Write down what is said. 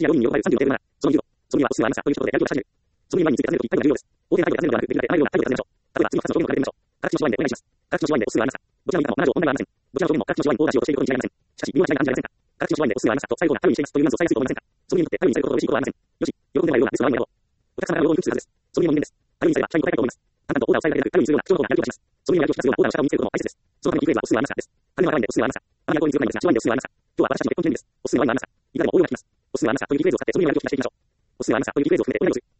や4人による35.7、その理由と、その理由はおすすめはありますかということで、やりをした始める。その理由について尋ねるとき、回答が重要です。大手の回答で尋ねるのではなく、できるだけ内容がタイプで尋ねましょう。例えば、次の2つの表現を考えてみましょう。各地の手話でお願いします。各地の手話でおすすめはありますか。どちらの以下も7条問題はありません。どちらの表現も各地の手話に大出しをしていることに違いありません。しかし、理由は違いがあるんじゃありませんか。各地の手話でおすすめはありますかと最後がタイムにしていますという謎を再生すると思いませんか。その理由にとってタイムにされることが嬉しいことはありません。よし、喜んでもらえるようなレストランはありがとう。お客様が喜んでくれるはずです。その理由の人間です。タイムにされば社員と答えたと思います。淡々とオーダーを抑えられるタイムにするような人の方がやる気がします。その理由にやる気をしたすようなオーダーをしたを見せることも大切です。そのためにキーフレーズはおすすめはありますかです。金は払わないんでおすすめはありますか。あまり役に強くないんですが、1万円でおすすめはありますか。今日は私たちの結婚記念日です。おすすめは今ありますか。いかでも応用が効きます。おすすめはありますかというキーフレーズを使ってその理由にやる気を示していきましょう。おすすめはありますかというキーフレーズを含めてお願いします。